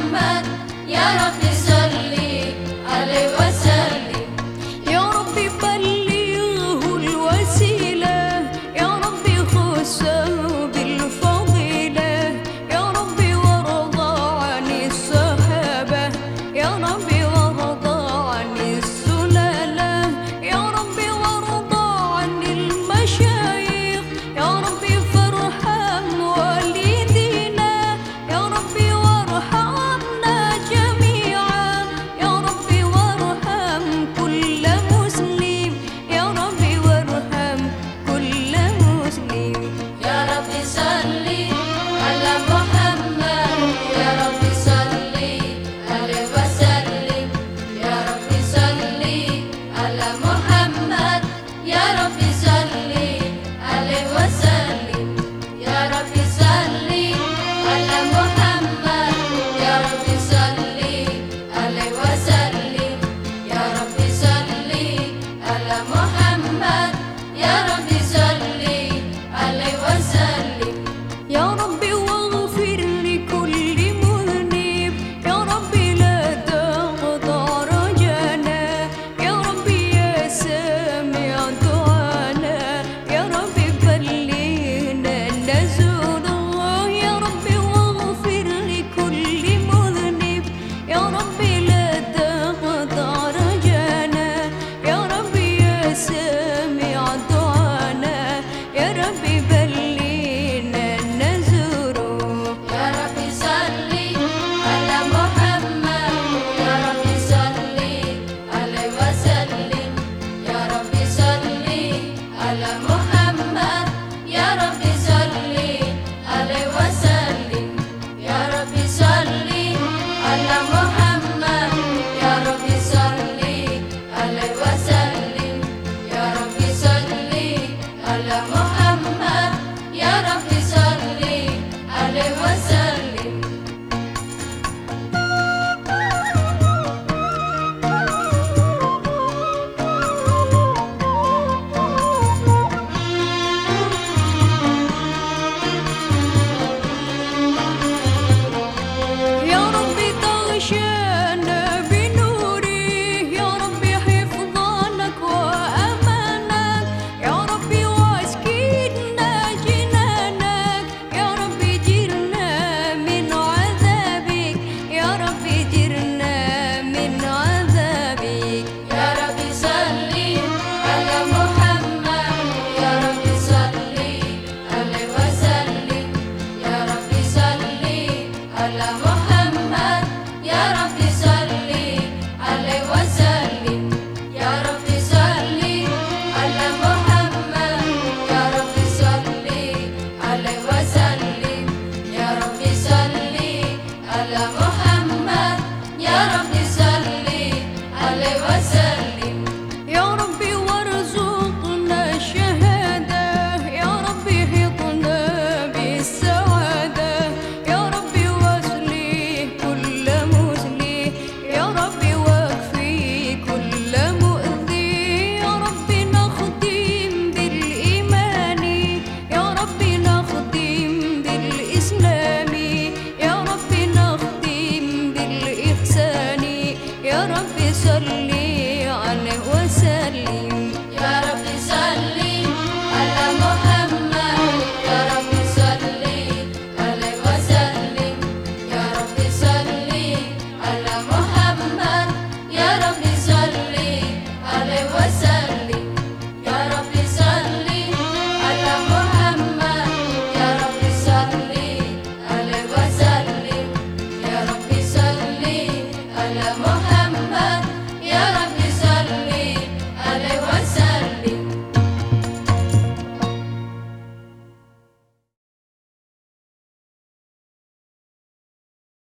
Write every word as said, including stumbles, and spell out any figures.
محمد يا رب صلي عليه وسلم. يا رب بلغه الوسيلة، يا رب خصه بالفضيلة، يا رب وارضى عن الصحابة، يا رب وارضى عن السلالة، يا رب وارضى عن المشايخ، يا رب فارحم والدينا، يا رب وارحمنا جميعا، يا رب وارحم كل مسلم، يا رب وارحم كل مسلم. يا رب صلي على محمد يا رب صلي عليه وسلم. يا رب صلي على محمد يا رب صلي عليه وسلم. يا رب صلي على محمد يا رب صلي عليه وسلم. يا رب صلي على محمد يا رب صلي عليه وسلم. يا رب واغفر لكل مذنب، يا رب لا تقطع رجانا، يا رب يا سامع دعانا، يا رب بلغنا نزوره، يا رب واغفر لكل مذنب، يا رب لا تقطع رجانا، يا رب يا سامع دعانا، يا رب بلغنا نزوره. يا رب صلي على محمد يا رب صلي عليه وسلم. يا رب صلي على محمد يا رب صلي عليه وسلم. يا رب صلي على محمد